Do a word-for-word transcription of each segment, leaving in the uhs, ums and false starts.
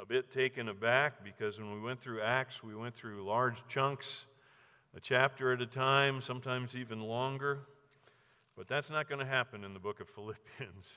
bit taken aback because when we went through Acts, we went through large chunks, a chapter at a time, sometimes even longer. But that's not going to happen in the book of Philippians.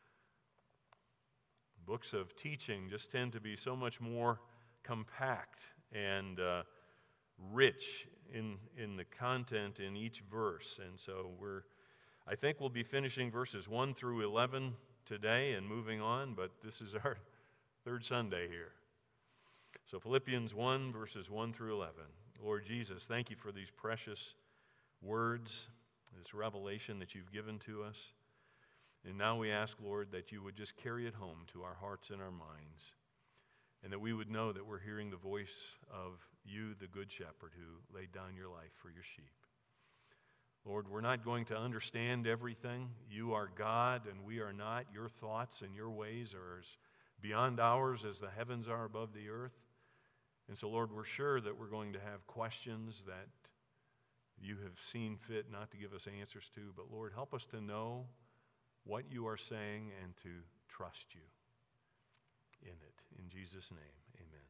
Books of teaching just tend to be so much more compact and uh, rich in, in the content in each verse. And so we're, I think we'll be finishing verses one through eleven today and moving on, but this is our third Sunday here. So Philippians one, verses one through eleven. Lord Jesus, thank you for these precious words, this revelation that you've given to us. And now we ask, Lord, that you would just carry it home to our hearts and our minds, and that we would know that we're hearing the voice of you, the Good Shepherd, who laid down your life for your sheep. Lord, we're not going to understand everything. You are God, and we are not. Your thoughts and your ways are as beyond ours as the heavens are above the earth. And so, Lord, we're sure that we're going to have questions that you have seen fit not to give us answers to. But, Lord, help us to know what you are saying and to trust you in it. In Jesus' name, amen.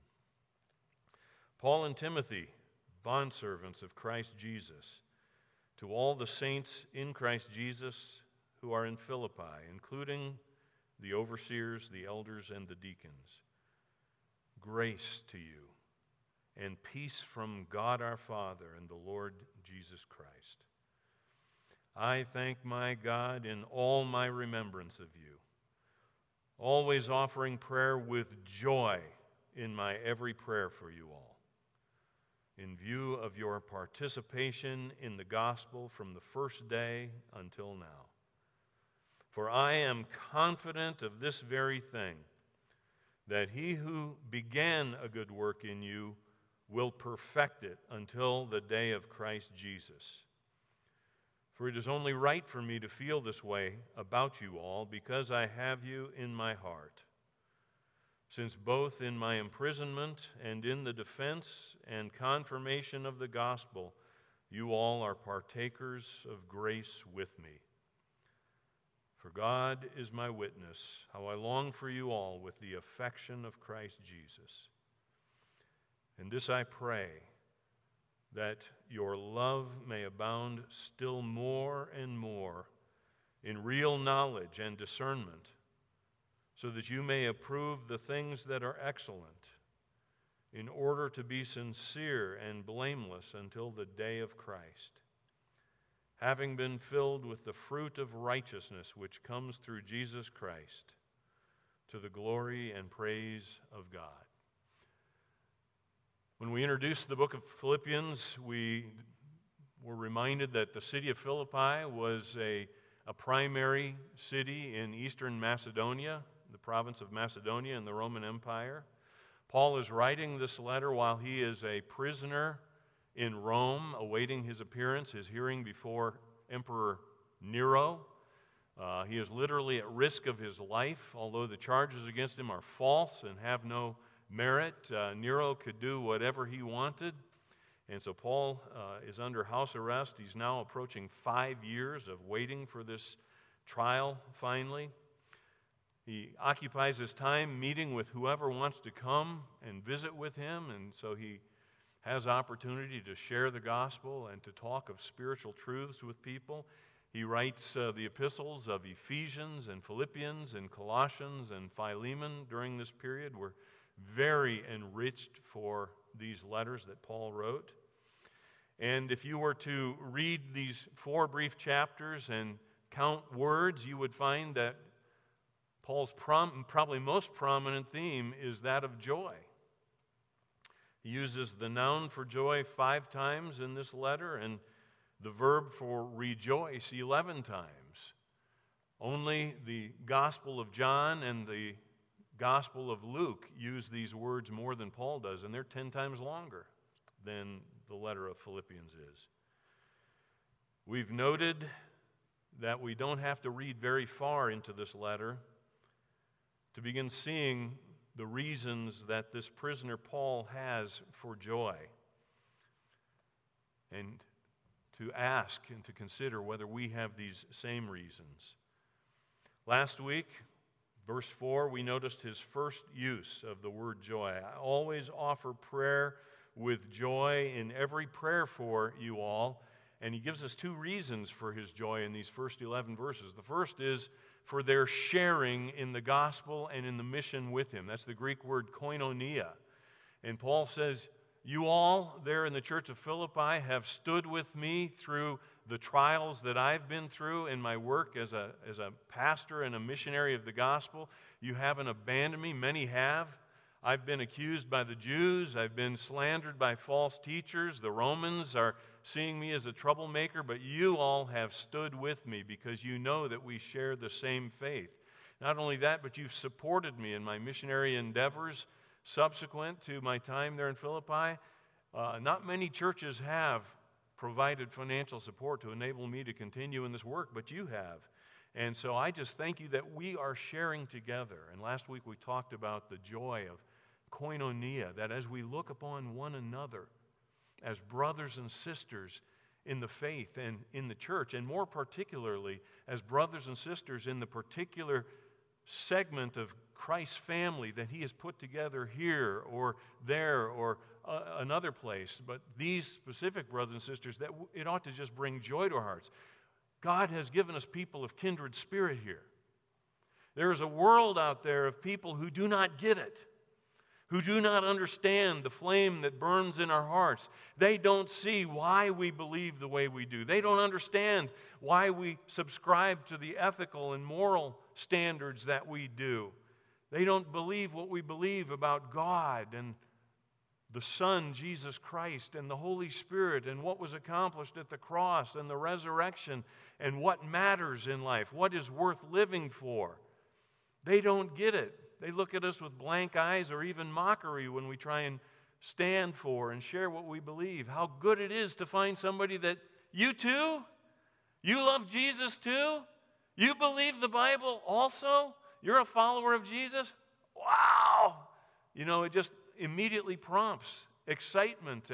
Paul and Timothy, bondservants of Christ Jesus, to all the saints in Christ Jesus who are in Philippi, including the overseers, the elders, and the deacons, grace to you and peace from God our Father and the Lord Jesus Christ. I thank my God in all my remembrance of you, always offering prayer with joy in my every prayer for you all, in view of your participation in the gospel from the first day until now. For I am confident of this very thing, that he who began a good work in you will perfect it until the day of Christ Jesus. For it is only right for me to feel this way about you all, because I have you in my heart. Since both in my imprisonment and in the defense and confirmation of the gospel, you all are partakers of grace with me. For God is my witness, how I long for you all with the affection of Christ Jesus. And this I pray, that your love may abound still more and more in real knowledge and discernment, so that you may approve the things that are excellent, in order to be sincere and blameless until the day of Christ, having been filled with the fruit of righteousness which comes through Jesus Christ, to the glory and praise of God. When we introduced the book of Philippians, we were reminded that the city of Philippi was a, a primary city in eastern Macedonia, the province of Macedonia in the Roman Empire. Paul is writing this letter while he is a prisoner in Rome, awaiting his appearance, his hearing before Emperor Nero. Uh, he is literally at risk of his life, although the charges against him are false and have no merit. Uh, Nero could do whatever he wanted. And so Paul uh, is under house arrest. He's now approaching five years of waiting for this trial finally. He occupies his time meeting with whoever wants to come and visit with him. And so he has opportunity to share the gospel and to talk of spiritual truths with people. He writes uh, the epistles of Ephesians and Philippians and Colossians and Philemon during this period. We're very enriched for these letters that Paul wrote. And if you were to read these four brief chapters and count words, you would find that Paul's prom- probably most prominent theme is that of joy. He uses the noun for joy five times in this letter and the verb for rejoice eleven times. Only the Gospel of John and the Gospel of Luke use these words more than Paul does, and they're ten times longer than the letter of Philippians is. We've noted that we don't have to read very far into this letter to begin seeing the reasons that this prisoner Paul has for joy, and to ask and to consider whether we have these same reasons. Last week, Verse four, we noticed his first use of the word joy. I always offer prayer with joy in every prayer for you all. And he gives us two reasons for his joy in these first eleven verses. The first is for their sharing in the gospel and in the mission with him. That's the Greek word koinonia. And Paul says, you all there in the church of Philippi have stood with me through the trials that I've been through in my work as a, as a pastor and a missionary of the gospel. You haven't abandoned me. Many have. I've been accused by the Jews. I've been slandered by false teachers. The Romans are seeing me as a troublemaker, but you all have stood with me because you know that we share the same faith. Not only that, but you've supported me in my missionary endeavors subsequent to my time there in Philippi. Uh, not many churches have provided financial support to enable me to continue in this work, but you have. And so I just thank you that we are sharing together. And last week we talked about the joy of koinonia, that as we look upon one another as brothers and sisters in the faith and in the church, and more particularly as brothers and sisters in the particular segment of Christ's family that he has put together here or there or uh, another place, but these specific brothers and sisters, that w- it ought to just bring joy to our hearts. God has given us people of kindred spirit here. There is a world out there of people who do not get it, who do not understand the flame that burns in our hearts. They don't see why we believe the way we do. They don't understand why we subscribe to the ethical and moral standards that we do. They don't believe what we believe about God and the Son, Jesus Christ, and the Holy Spirit, and what was accomplished at the cross and the resurrection, and what matters in life, what is worth living for. They don't get it. They look at us with blank eyes or even mockery when we try and stand for and share what we believe. How good it is to find somebody that, you too? You love Jesus too? You believe the Bible also? You're a follower of Jesus? Wow! You know, it just immediately prompts excitement,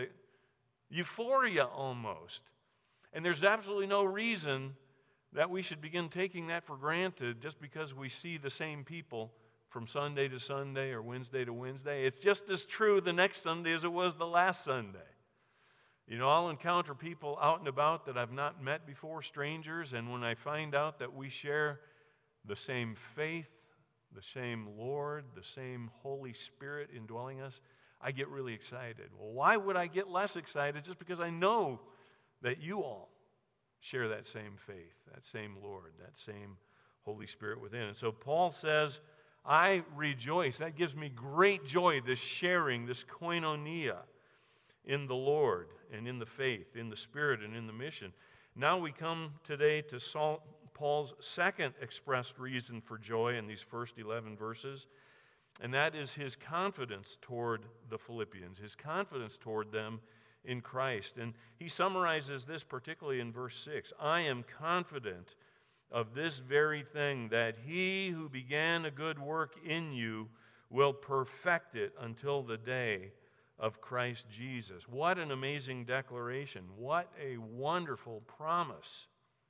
euphoria almost. And there's absolutely no reason that we should begin taking that for granted just because we see the same people from Sunday to Sunday or Wednesday to Wednesday. It's just as true the next Sunday as it was the last Sunday. You know, I'll encounter people out and about that I've not met before, strangers, and when I find out that we share the same faith, the same Lord, the same Holy Spirit indwelling us, I get really excited. Well, why would I get less excited? Just because I know that you all share that same faith, that same Lord, that same Holy Spirit within. And so Paul says, I rejoice. That gives me great joy, this sharing, this koinonia in the Lord and in the faith, in the Spirit and in the mission. Now we come today to Saul, Paul's second expressed reason for joy in these first eleven verses, and that is his confidence toward the Philippians, his confidence toward them in Christ. And he summarizes this particularly in verse six. I am confident of this very thing, that he who began a good work in you will perfect it until the day of Christ Jesus. What an amazing declaration. What a wonderful promise.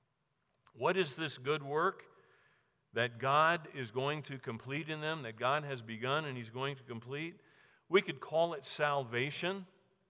What is this good work that God is going to complete in them, that God has begun and he's going to complete? We could call it salvation.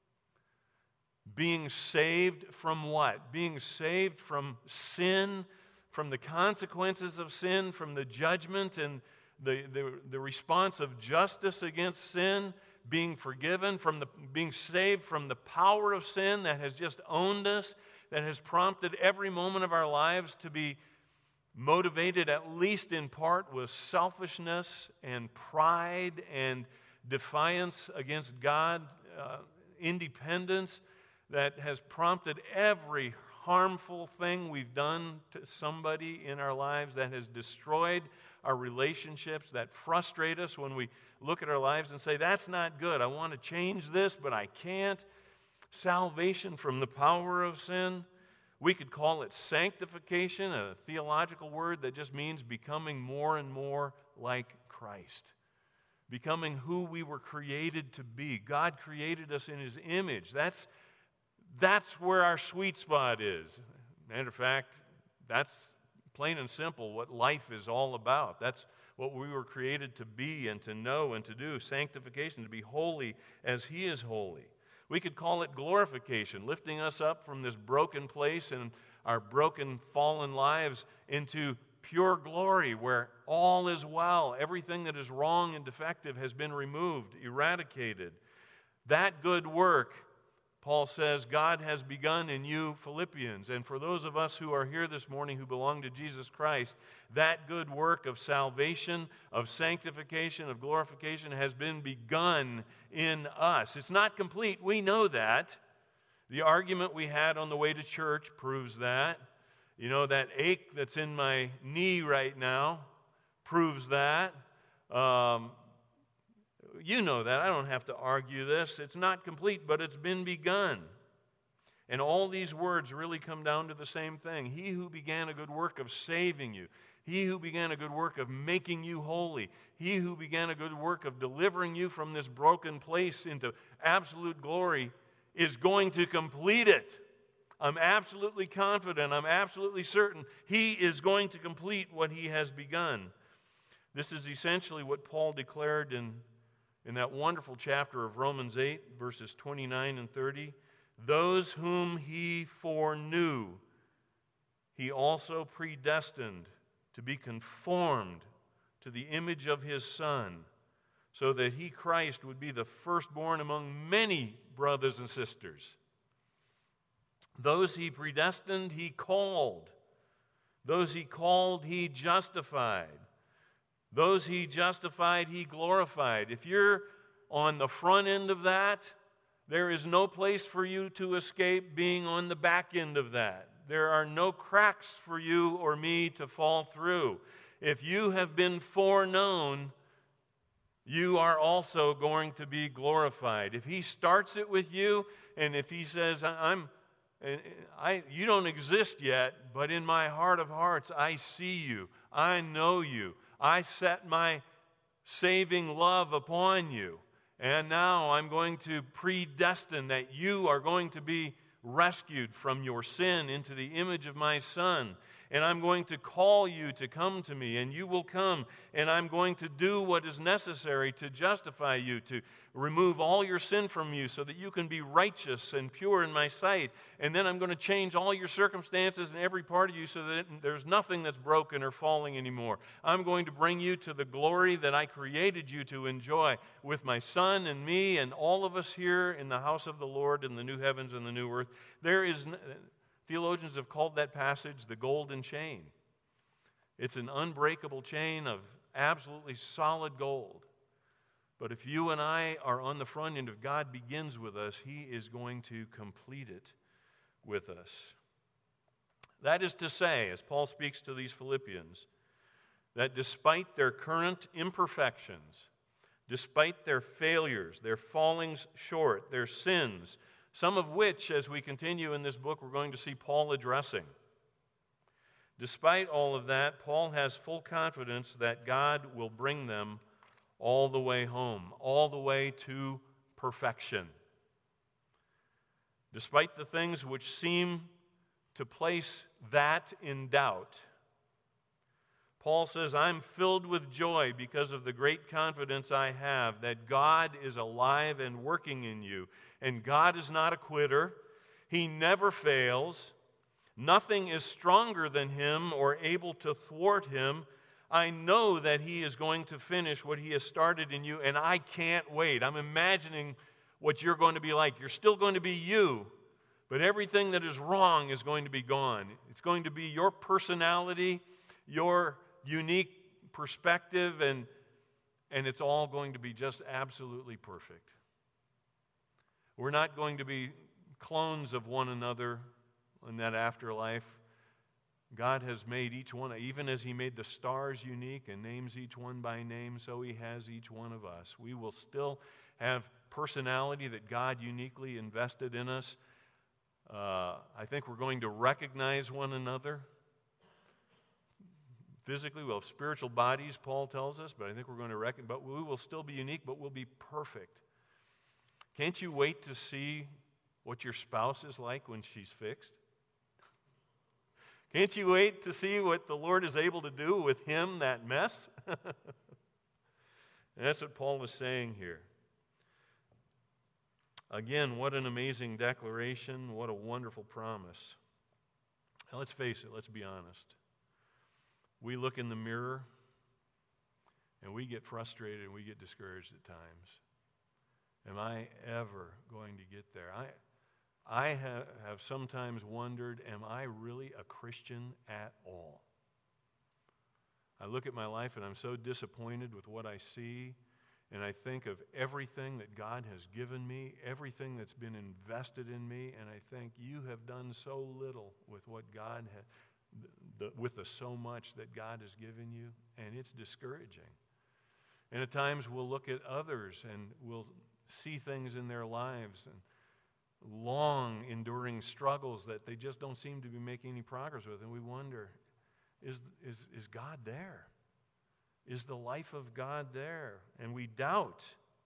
Being saved from what? Being saved from sin, from the consequences of sin, from the judgment and the, the, the response of justice against sin, being forgiven, from the being saved from the power of sin that has just owned us, that has prompted every moment of our lives to be motivated at least in part with selfishness and pride and defiance against God, uh, independence, that has prompted every harmful thing we've done to somebody in our lives, that has destroyed our relationships, that frustrate us when we look at our lives and say, that's not good. I want to change this, but I can't. Salvation from the power of sin. We could call it sanctification, a theological word that just means becoming more and more like Christ. Becoming who we were created to be. God created us in his image. That's That's where our sweet spot is. Matter of fact, that's plain and simple what life is all about. That's what we were created to be and to know and to do, sanctification, to be holy as He is holy. We could call it glorification, lifting us up from this broken place and our broken, fallen lives into pure glory where all is well. Everything that is wrong and defective has been removed, eradicated. That good work, Paul says, God has begun in you, Philippians. And for those of us who are here this morning who belong to Jesus Christ, that good work of salvation, of sanctification, of glorification has been begun in us. It's not complete. We know that. The argument we had on the way to church proves that. You know, that ache that's in my knee right now proves that. Um, You know that. I don't have to argue this. It's not complete, but it's been begun. And all these words really come down to the same thing. He who began a good work of saving you, he who began a good work of making you holy, he who began a good work of delivering you from this broken place into absolute glory is going to complete it. I'm absolutely confident, I'm absolutely certain He is going to complete what He has begun. This is essentially what Paul declared in In that wonderful chapter of Romans eight, verses twenty-nine and thirty, those whom He foreknew, He also predestined to be conformed to the image of His Son, so that He, Christ, would be the firstborn among many brothers and sisters. Those He predestined, He called. Those He called, He justified. Those He justified, He glorified. If you're on the front end of that, there is no place for you to escape being on the back end of that. There are no cracks for you or me to fall through. If you have been foreknown, you are also going to be glorified. If He starts it with you, and if He says, I'm, I, you don't exist yet, but in my heart of hearts, I see you, I know you, I set my saving love upon you, and now I'm going to predestine that you are going to be rescued from your sin into the image of my Son. And I'm going to call you to come to me, and you will come, and I'm going to do what is necessary to justify you, to remove all your sin from you so that you can be righteous and pure in my sight. And then I'm going to change all your circumstances and every part of you so that there's nothing that's broken or falling anymore. I'm going to bring you to the glory that I created you to enjoy with my Son and me and all of us here in the house of the Lord in the new heavens and the new earth. There is... Theologians have called that passage the golden chain. It's an unbreakable chain of absolutely solid gold. But if you and I are on the front end, if God begins with us, He is going to complete it with us. That is to say, as Paul speaks to these Philippians, that despite their current imperfections, despite their failures, their fallings short, their sins, some of which, as we continue in this book, we're going to see Paul addressing. Despite all of that, Paul has full confidence that God will bring them all the way home, all the way to perfection. Despite the things which seem to place that in doubt, Paul says, I'm filled with joy because of the great confidence I have that God is alive and working in you. And God is not a quitter. He never fails. Nothing is stronger than Him or able to thwart Him. I know that He is going to finish what He has started in you, and I can't wait. I'm imagining what you're going to be like. You're still going to be you, but everything that is wrong is going to be gone. It's going to be your personality, your unique perspective, and, and it's all going to be just absolutely perfect. We're not going to be clones of one another in that afterlife. God has made each one, even as He made the stars unique and names each one by name, so He has each one of us. We will still have personality that God uniquely invested in us. Uh, I think we're going to recognize one another. Physically, we'll have spiritual bodies, Paul tells us, but I think we're going to reckon, but we will still be unique, but we'll be perfect. Can't you wait to see what your spouse is like when she's fixed? Can't you wait to see what the Lord is able to do with him, that mess? And that's what Paul is saying here. Again, what an amazing declaration. What a wonderful promise. Now, let's face it, let's be honest. We look in the mirror and we get frustrated and we get discouraged at times. Am I ever going to get there? I, I have, have sometimes wondered, am I really a Christian at all? I look at my life and I'm so disappointed with what I see, and I think of everything that God has given me, everything that's been invested in me, and I think you have done so little with what God has, the, with the so much that God has given you, and it's discouraging. And at times we'll look at others and we'll see things in their lives and long enduring struggles that they just don't seem to be making any progress with, and we wonder, is, is, is God there? Is the life of God there? And we doubt.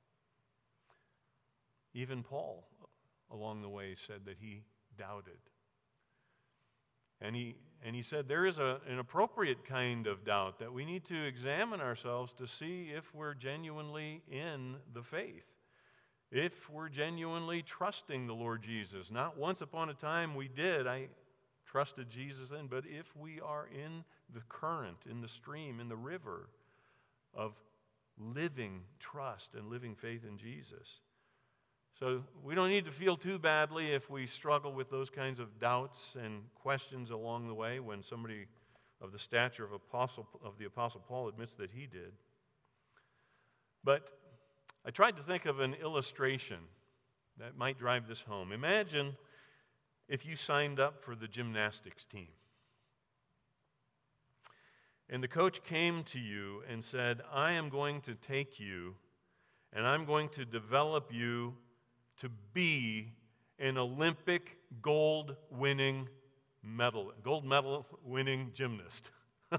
Even Paul, along the way, said that he doubted. And he, and he said there is a, an appropriate kind of doubt that we need to examine ourselves to see if we're genuinely in the faith, if we're genuinely trusting the Lord Jesus. Not once upon a time we did, I trusted Jesus then, but if we are in the current, in the stream, in the river of living trust and living faith in Jesus. So we don't need to feel too badly if we struggle with those kinds of doubts and questions along the way when somebody of the stature of, apostle, of the Apostle Paul admits that he did. But I tried to think of an illustration that might drive this home. Imagine if you signed up for the gymnastics team. And the coach came to you and said, I am going to take you and I'm going to develop you to be an Olympic gold winning medal, gold medal winning gymnast.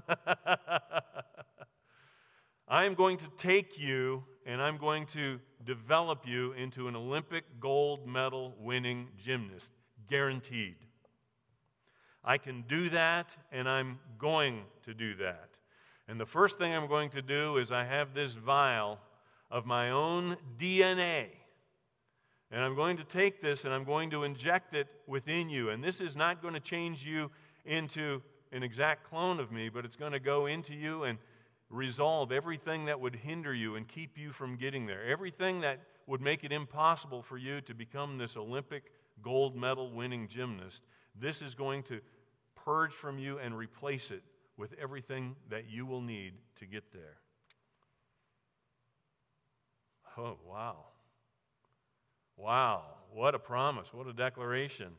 I am going to take you and I'm going to develop you into an Olympic gold medal winning gymnast, guaranteed. I can do that, and I'm going to do that. And the first thing I'm going to do is I have this vial of my own D N A. And I'm going to take this and I'm going to inject it within you. And this is not going to change you into an exact clone of me, but it's going to go into you and resolve everything that would hinder you and keep you from getting there. Everything that would make it impossible for you to become this Olympic gold medal winning gymnast. This is going to purge from you and replace it with everything that you will need to get there. Oh, wow. Wow, what a promise, what a declaration.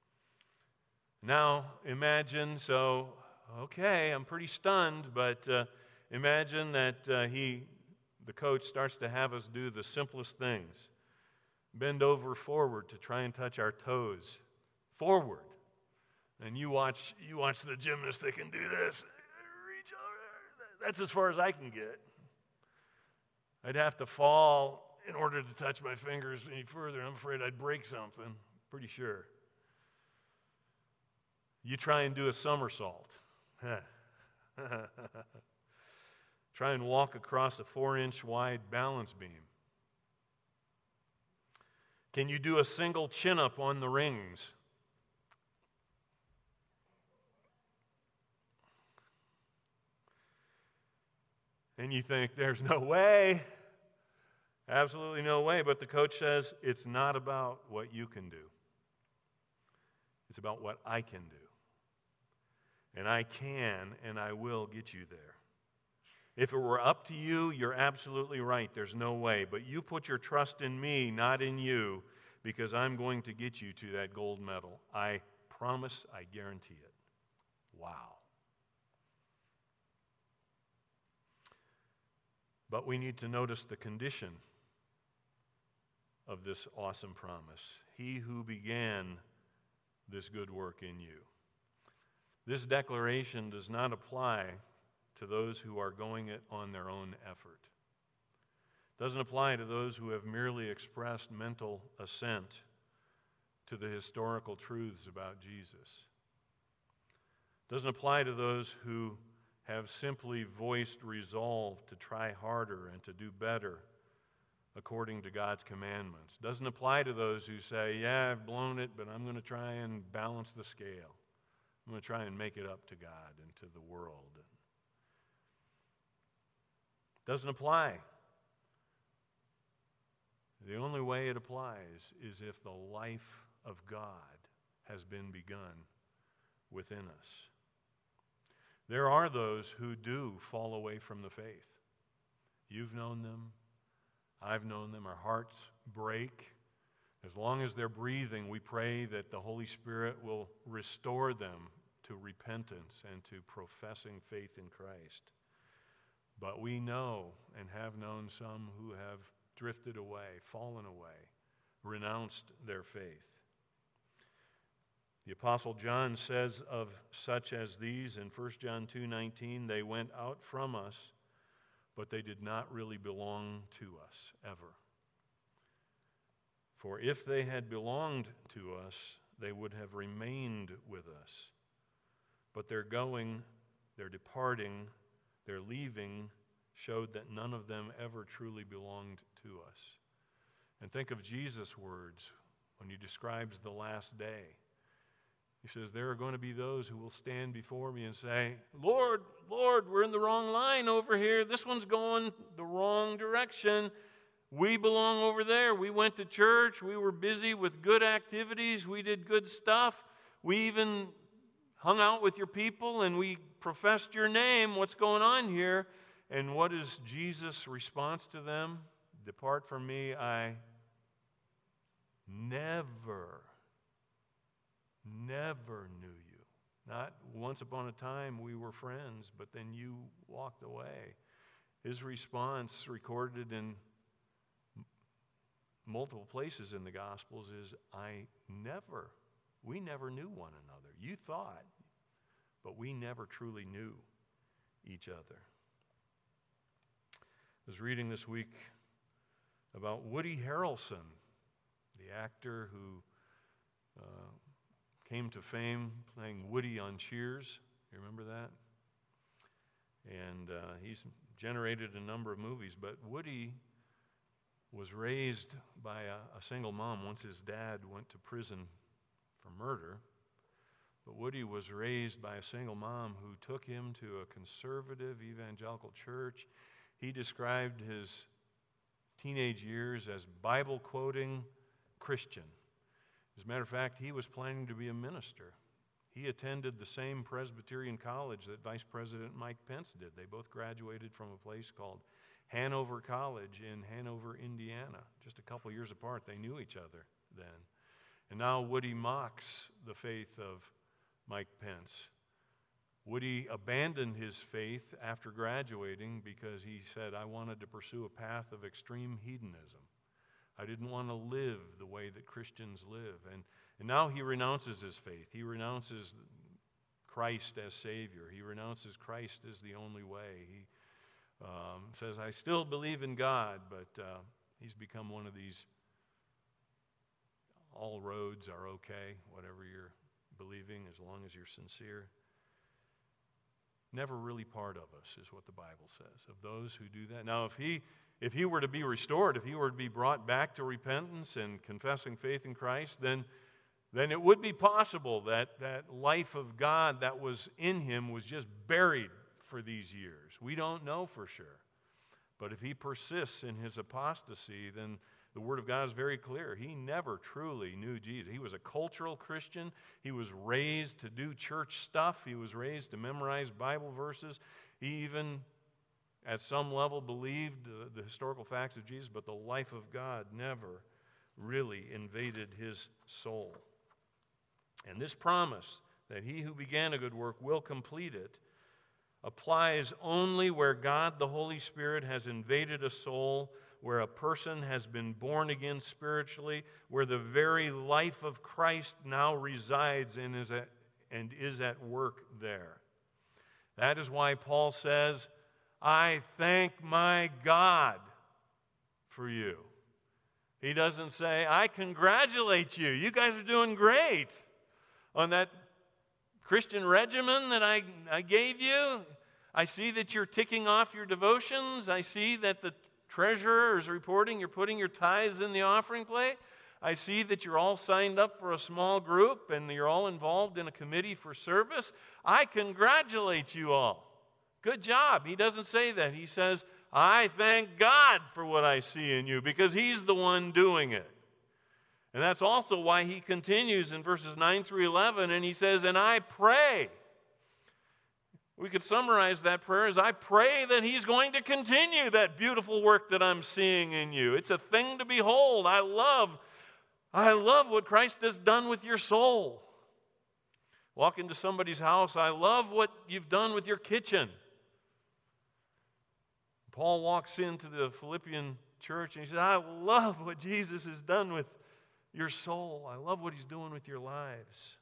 Now, imagine, so, okay, I'm pretty stunned, but uh, imagine that uh, he, the coach, starts to have us do the simplest things. Bend over forward to try and touch our toes. Forward. And you watch you watch the gymnast that can do this. Reach over. That's as far as I can get. I'd have to fall in order to touch my fingers any further. I'm afraid I'd break something. Pretty sure. You try and do a somersault. Try and walk across a four-inch wide balance beam. Can you do a single chin-up on the rings? And you think, there's no way. Absolutely no way. But the coach says, it's not about what you can do. It's about what I can do. And I can and I will get you there. If it were up to you, you're absolutely right. There's no way. But you put your trust in me, not in you, because I'm going to get you to that gold medal. I promise, I guarantee it. Wow. But we need to notice the condition of this awesome promise. He who began this good work in you. This declaration does not apply to those who are going it on their own effort. It doesn't apply to those who have merely expressed mental assent to the historical truths about Jesus. Doesn't apply to those who have simply voiced resolve to try harder and to do better according to God's commandments. Doesn't apply to those who say, yeah, I've blown it, but I'm going to try and balance the scale. I'm going to try and make it up to God and to the world. Doesn't apply. The only way it applies is if the life of God has been begun within us. There are those who do fall away from the faith. You've known them. I've known them. Our hearts break. As long as they're breathing, we pray that the Holy Spirit will restore them to repentance and to professing faith in Christ. But we know and have known some who have drifted away, fallen away, renounced their faith. The Apostle John says of such as these in First John two nineteen, they went out from us, but they did not really belong to us ever. For if they had belonged to us, they would have remained with us. But their going, their departing, their leaving showed that none of them ever truly belonged to us. And think of Jesus' words when he describes the last day. He says, there are going to be those who will stand before me and say, Lord, Lord, we're in the wrong line over here. This one's going the wrong direction. We belong over there. We went to church. We were busy with good activities. We did good stuff. We even hung out with your people and we professed your name. What's going on here? And what is Jesus' response to them? Depart from me, I never, never knew you. Not once upon a time we were friends, but then you walked away. His response, recorded in multiple places in the Gospels, is, I never, we never knew one another. You thought, but we never truly knew each other. I was reading this week about Woody Harrelson, the actor who uh, came to fame playing Woody on Cheers. You remember that? And uh, he's generated a number of movies, but Woody was raised by a, a single mom once his dad went to prison for murder. But Woody was raised by a single mom who took him to a conservative evangelical church. He described his teenage years as Bible-quoting Christian. As a matter of fact, he was planning to be a minister. He attended the same Presbyterian college that Vice President Mike Pence did. They both graduated from a place called Hanover College in Hanover, Indiana. Just a couple years apart, they knew each other then. And now Woody mocks the faith of Mike Pence. Woody abandoned his faith after graduating because he said, I wanted to pursue a path of extreme hedonism. I didn't want to live the way that Christians live. And, and now he renounces his faith. He renounces Christ as Savior. He renounces Christ as the only way. He um, says, I still believe in God, but uh, he's become one of these all roads are okay, whatever you're believing, as long as you're sincere. Never really part of us is what the Bible says, of those who do that. Now, if he if he were to be restored, if he were to be brought back to repentance and confessing faith in Christ, then, then it would be possible that that life of God that was in him was just buried for these years. We don't know for sure. But if he persists in his apostasy, then the Word of God is very clear. He never truly knew Jesus. He was a cultural Christian. He was raised to do church stuff. He was raised to memorize Bible verses. He even, at some level, believed the, the historical facts of Jesus, but the life of God never really invaded his soul. And this promise that he who began a good work will complete it applies only where God, the Holy Spirit, has invaded a soul, where a person has been born again spiritually, where the very life of Christ now resides and is at, and is at work there. That is why Paul says, I thank my God for you. He doesn't say, I congratulate you. You guys are doing great on that Christian regimen that I, I gave you. I see that you're ticking off your devotions. I see that the treasurer is reporting you're putting your tithes in the offering plate. I see that you're all signed up for a small group and you're all involved in a committee for service. I congratulate you all. Good job. He doesn't say that. He says, I thank God for what I see in you, because He's the one doing it. And that's also why he continues in verses nine through eleven, and he says, and I pray. We could summarize that prayer as, I pray that He's going to continue that beautiful work that I'm seeing in you. It's a thing to behold. I love, I love what Christ has done with your soul. Walk into somebody's house, I love what you've done with your kitchen. Paul walks into the Philippian church and he says, I love what Jesus has done with your soul. I love what He's doing with your lives.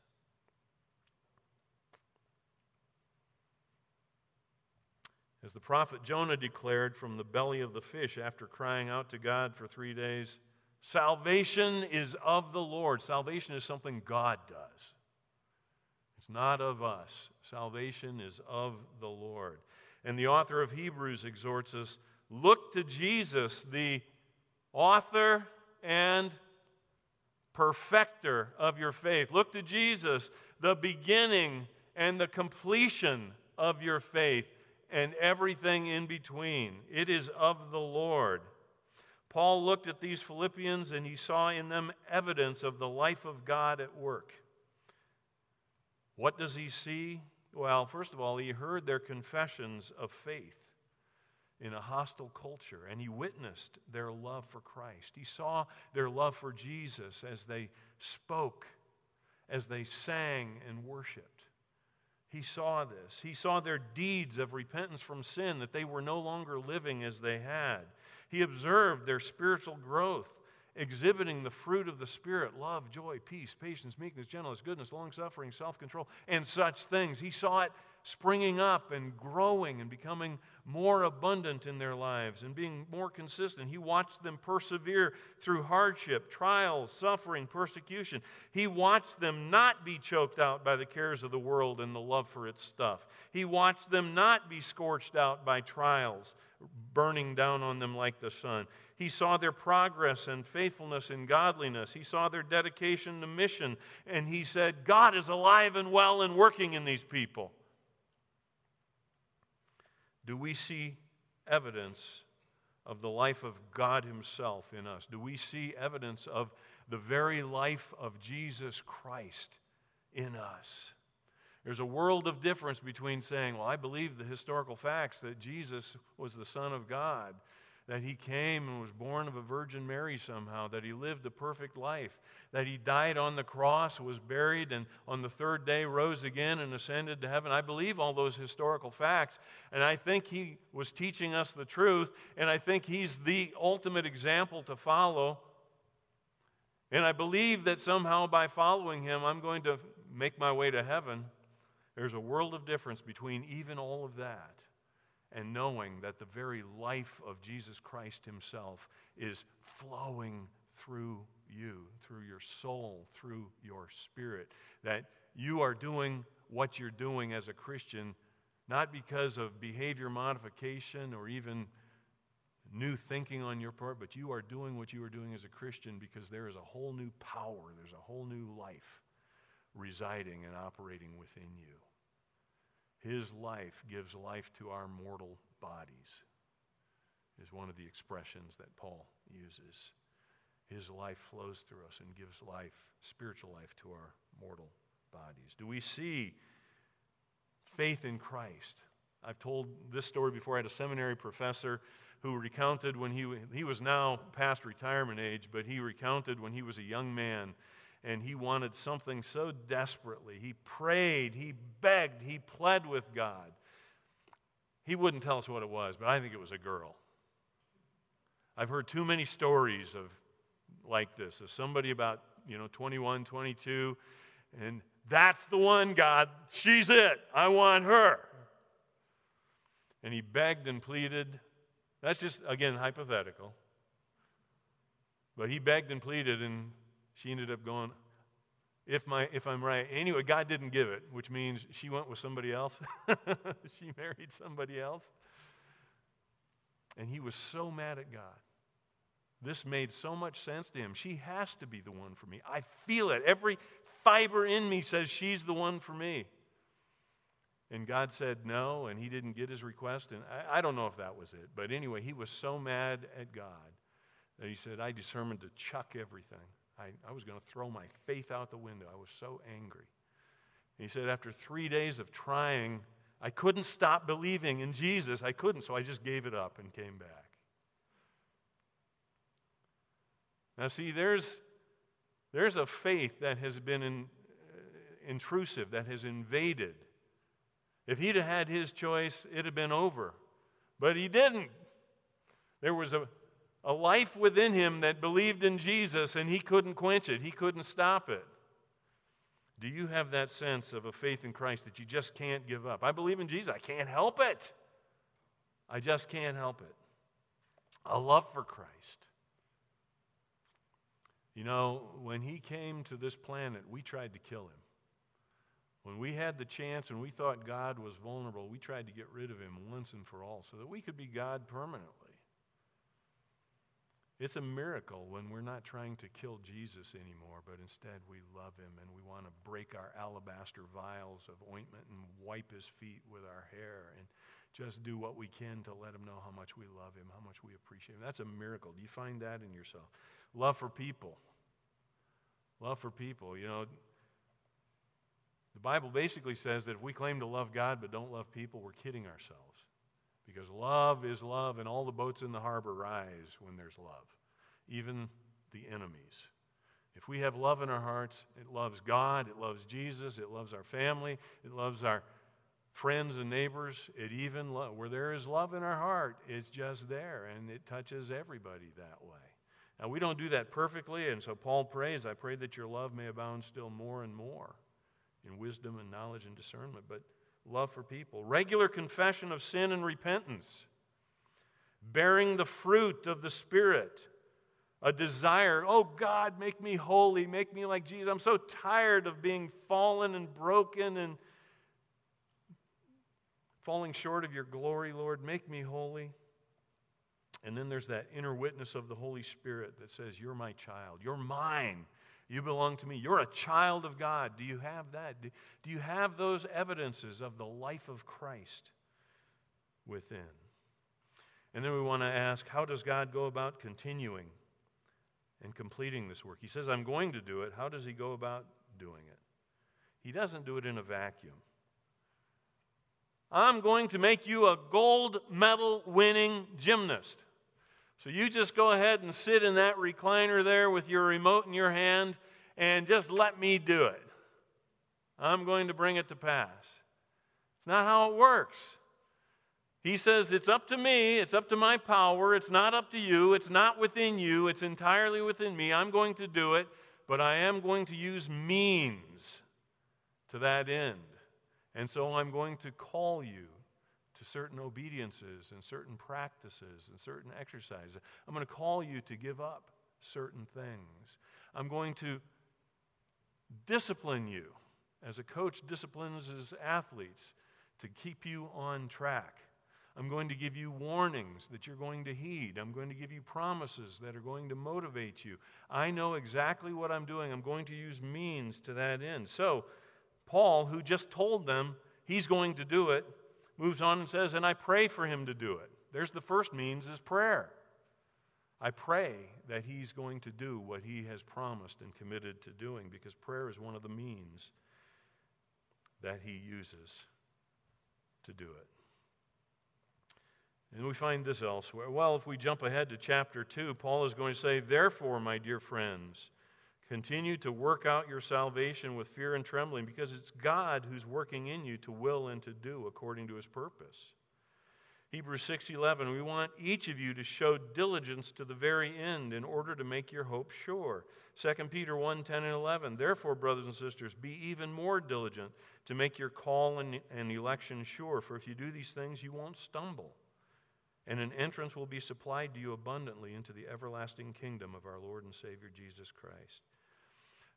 As the prophet Jonah declared from the belly of the fish after crying out to God for three days, salvation is of the Lord. Salvation is something God does. It's not of us. Salvation is of the Lord. And the author of Hebrews exhorts us, look to Jesus, the author and perfecter of your faith. Look to Jesus, the beginning and the completion of your faith, and everything in between. It is of the Lord. Paul looked at these Philippians and he saw in them evidence of the life of God at work. What does he see? Well, first of all, he heard their confessions of faith in a hostile culture, and he witnessed their love for Christ. He saw their love for Jesus as they spoke, as they sang and worshiped. He saw this. He saw their deeds of repentance from sin, that they were no longer living as they had. He observed their spiritual growth, exhibiting the fruit of the Spirit, love, joy, peace, patience, meekness, gentleness, goodness, long-suffering, self-control, and such things. He saw it springing up and growing and becoming more abundant in their lives and being more consistent. He watched them persevere through hardship, trials, suffering, persecution. He watched them not be choked out by the cares of the world and the love for its stuff. He watched them not be scorched out by trials, burning down on them like the sun. He saw their progress and faithfulness in godliness. He saw their dedication to mission. And he said, God is alive and well and working in these people. Do we see evidence of the life of God Himself in us? Do we see evidence of the very life of Jesus Christ in us? There's a world of difference between saying, well, I believe the historical facts that Jesus was the Son of God, that He came and was born of a Virgin Mary somehow, that He lived a perfect life, that He died on the cross, was buried, and on the third day rose again and ascended to heaven. I believe all those historical facts, and I think He was teaching us the truth, and I think He's the ultimate example to follow. And I believe that somehow by following Him, I'm going to make my way to heaven. There's a world of difference between even all of that and knowing that the very life of Jesus Christ Himself is flowing through you, through your soul, through your spirit, that you are doing what you're doing as a Christian, not because of behavior modification or even new thinking on your part, but you are doing what you are doing as a Christian because there is a whole new power, there's a whole new life residing and operating within you. His life gives life to our mortal bodies, is one of the expressions that Paul uses. His life flows through us and gives life, spiritual life, to our mortal bodies. Do we see faith in Christ? I've told this story before. I had a seminary professor who recounted when he, he was now past retirement age, but he recounted when he was a young man and he wanted something so desperately. He prayed, he begged, he pled with God. He wouldn't tell us what it was, but I think it was a girl. I've heard too many stories of like this, of somebody about, you know, twenty-one, twenty-two, and that's the one, God, she's it, I want her. And he begged and pleaded. That's just, again, hypothetical. But he begged and pleaded, and she ended up going, if my if I'm right. Anyway, God didn't give it, which means she went with somebody else. She married somebody else. And he was so mad at God. This made so much sense to him. She has to be the one for me. I feel it. Every fiber in me says she's the one for me. And God said no, and he didn't get his request. And I, I don't know if that was it. But anyway, he was so mad at God that he said, I determined to chuck everything. I, I was going to throw my faith out the window. I was so angry. And he said, after three days of trying, I couldn't stop believing in Jesus. I couldn't, so I just gave it up and came back. Now see, there's, there's a faith that has been in, uh, intrusive, that has invaded. If he'd have had his choice, it'd have been over. But he didn't. There was a, a life within him that believed in Jesus, and he couldn't quench it. He couldn't stop it. Do you have that sense of a faith in Christ that you just can't give up? I believe in Jesus. I can't help it. I just can't help it. A love for Christ. You know, when he came to this planet, we tried to kill him. When we had the chance and we thought God was vulnerable, we tried to get rid of him once and for all so that we could be God permanently. It's a miracle when we're not trying to kill Jesus anymore, but instead we love him and we want to break our alabaster vials of ointment and wipe his feet with our hair and just do what we can to let him know how much we love him, how much we appreciate him. That's a miracle. Do you find that in yourself? Love for people. Love for people. You know, the Bible basically says that if we claim to love God but don't love people, we're kidding ourselves. Because love is love, and all the boats in the harbor rise when there's love, even the enemies. If we have love in our hearts, it loves God, it loves Jesus, it loves our family, it loves our friends and neighbors. It even, lo- where there is love in our heart, it's just there, and it touches everybody that way. Now, we don't do that perfectly, and so Paul prays, I pray that your love may abound still more and more in wisdom and knowledge and discernment, but love for people. Regular confession of sin and repentance. Bearing the fruit of the Spirit. A desire, oh God, make me holy, make me like Jesus. I'm so tired of being fallen and broken and falling short of your glory, Lord. Make me holy. And then there's that inner witness of the Holy Spirit that says, you're my child, you're mine. You belong to me. You're a child of God. Do you have that? Do, do you have those evidences of the life of Christ within? And then we want to ask, how does God go about continuing and completing this work? He says, I'm going to do it. How does he go about doing it? He doesn't do it in a vacuum. I'm going to make you a gold medal winning gymnast. So you just go ahead and sit in that recliner there with your remote in your hand and just let me do it. I'm going to bring it to pass. It's not how it works. He says, it's up to me, it's up to my power, it's not up to you, it's not within you, it's entirely within me. I'm going to do it, but I am going to use means to that end. And so I'm going to call you to certain obediences and certain practices and certain exercises. I'm going to call you to give up certain things. I'm going to discipline you as a coach disciplines his athletes to keep you on track. I'm going to give you warnings that you're going to heed. I'm going to give you promises that are going to motivate you. I know exactly what I'm doing. I'm going to use means to that end. So Paul, who just told them he's going to do it, moves on and says, and I pray for him to do it. There's the first means, is prayer. I pray that he's going to do what he has promised and committed to doing, because prayer is one of the means that he uses to do it. And we find this elsewhere. Well, if we jump ahead to chapter two, Paul is going to say, therefore, my dear friends, continue to work out your salvation with fear and trembling, because it's God who's working in you to will and to do according to his purpose. Hebrews six eleven, we want each of you to show diligence to the very end in order to make your hope sure. Second Peter one ten and eleven, therefore, brothers and sisters, be even more diligent to make your call and, and election sure, for if you do these things, you won't stumble, and an entrance will be supplied to you abundantly into the everlasting kingdom of our Lord and Savior Jesus Christ.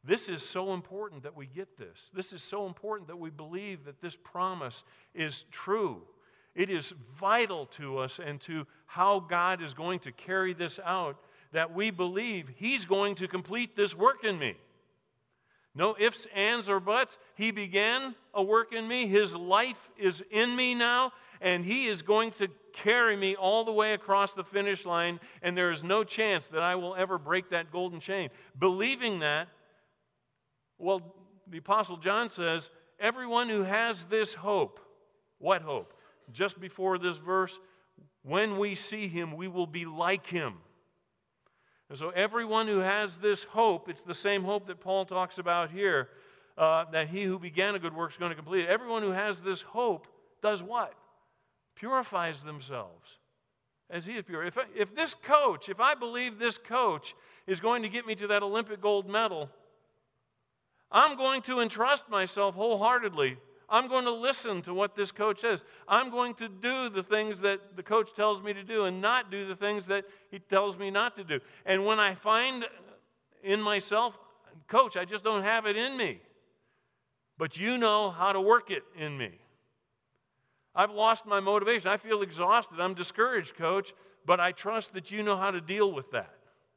This is so important that we get this. This is so important that we believe that this promise is true. It is vital to us and to how God is going to carry this out, that we believe He's going to complete this work in me. No ifs, ands, or buts. He began a work in me. His life is in me now, and He is going to carry me all the way across the finish line, and there is no chance that I will ever break that golden chain. Believing that, well, the Apostle John says, everyone who has this hope, what hope? Just before this verse, when we see Him, we will be like Him. And so everyone who has this hope, it's the same hope that Paul talks about here, uh, that he who began a good work is going to complete it. Everyone who has this hope does what? Purifies themselves as he is pure. If, if this coach, if I believe this coach is going to get me to that Olympic gold medal, I'm going to entrust myself wholeheartedly. I'm going to listen to what this coach says. I'm going to do the things that the coach tells me to do and not do the things that he tells me not to do. And when I find in myself, Coach, I just don't have it in me, but you know how to work it in me. I've lost my motivation. I feel exhausted. I'm discouraged, Coach, but I trust that you know how to deal with that.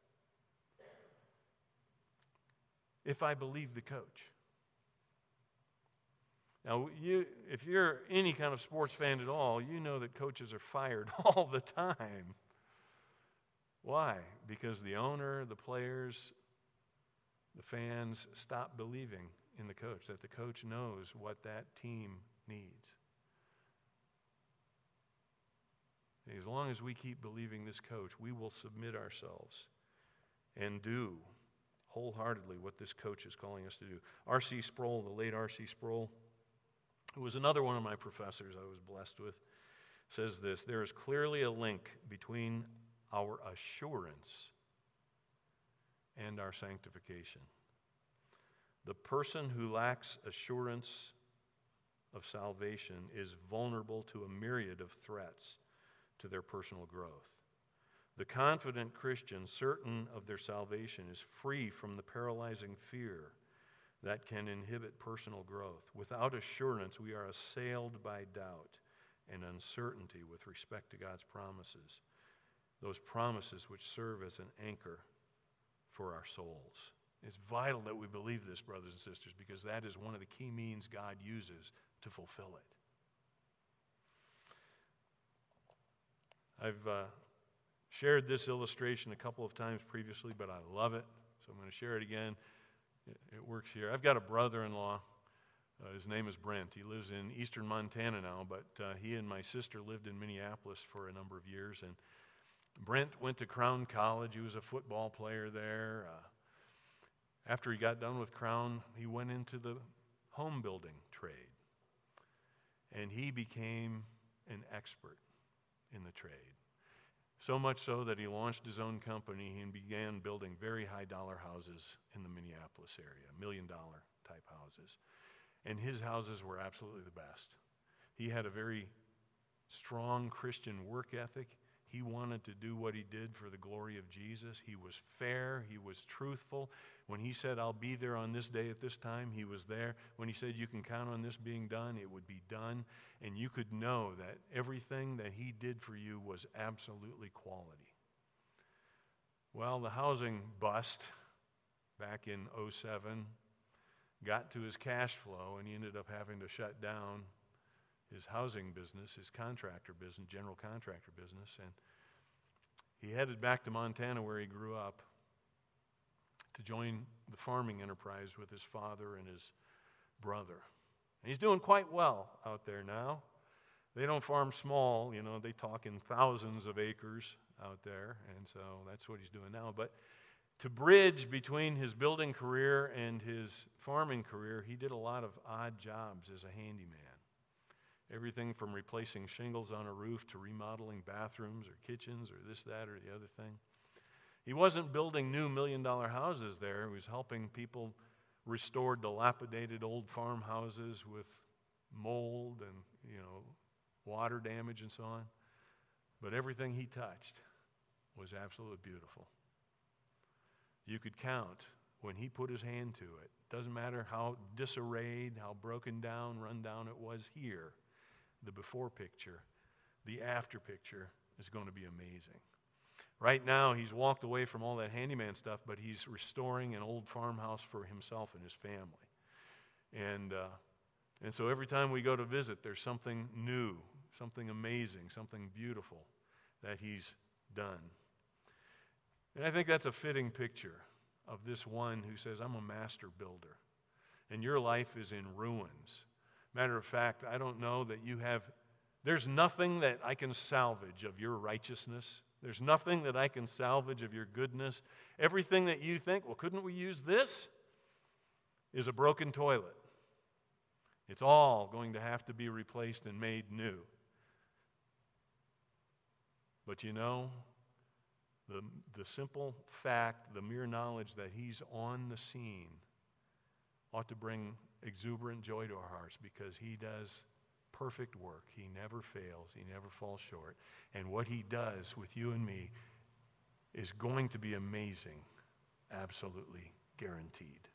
If I believe the coach. Now, you, if you're any kind of sports fan at all, you know that coaches are fired all the time. Why? Because the owner, the players, the fans stop believing in the coach, that the coach knows what that team needs. As long as we keep believing this coach, we will submit ourselves and do wholeheartedly what this coach is calling us to do. R C Sproul, the late R C Sproul, who was another one of my professors I was blessed with, says this: there is clearly a link between our assurance and our sanctification. The person who lacks assurance of salvation is vulnerable to a myriad of threats to their personal growth. The confident Christian, certain of their salvation, is free from the paralyzing fear that can inhibit personal growth. Without assurance, we are assailed by doubt and uncertainty with respect to God's promises, those promises which serve as an anchor for our souls. It's vital that we believe this, brothers and sisters, because that is one of the key means God uses to fulfill it. I've uh, shared this illustration a couple of times previously, but I love it, so I'm going to share it again. It, it works here. I've got a brother-in-law. Uh, his name is Brent. He lives in eastern Montana now, but uh, he and my sister lived in Minneapolis for a number of years. And Brent went to Crown College. He was a football player there. Uh, after he got done with Crown, he went into the home building trade. And he became an expert in the trade. So much so that he launched his own company and began building very high-dollar houses in the Minneapolis area, million-dollar type houses. And his houses were absolutely the best. He had a very strong Christian work ethic. He wanted to do what he did for the glory of Jesus. He was fair. He was truthful. When he said, I'll be there on this day at this time, he was there. When he said, you can count on this being done, it would be done. And you could know that everything that he did for you was absolutely quality. Well, the housing bust back in oh seven got to his cash flow, and he ended up having to shut down his housing business, his contractor business, general contractor business, and he headed back to Montana where he grew up to join the farming enterprise with his father and his brother. And he's doing quite well out there now. They don't farm small, you know, they talk in thousands of acres out there, and so that's what he's doing now. But to bridge between his building career and his farming career, he did a lot of odd jobs as a handyman. Everything from replacing shingles on a roof to remodeling bathrooms or kitchens or this, that, or the other thing. He wasn't building new million-dollar houses there. He was helping people restore dilapidated old farmhouses with mold and, you know, water damage and so on. But everything he touched was absolutely beautiful. You could count when he put his hand to it. Doesn't matter how disarrayed, how broken down, run down it was here. The before picture, the after picture is going to be amazing. Right now, he's walked away from all that handyman stuff, but he's restoring an old farmhouse for himself and his family. And, uh, and so every time we go to visit, there's something new, something amazing, something beautiful that he's done. And I think that's a fitting picture of this one who says, I'm a master builder, and your life is in ruins. Matter of fact, I don't know that you have, there's nothing that I can salvage of your righteousness. There's nothing that I can salvage of your goodness. Everything that you think, well, couldn't we use this, is a broken toilet. It's all going to have to be replaced and made new. But you know, the, the simple fact, the mere knowledge that he's on the scene ought to bring exuberant joy to our hearts, because he does perfect work. He never fails. He never falls short. And what he does with you and me is going to be amazing, absolutely guaranteed.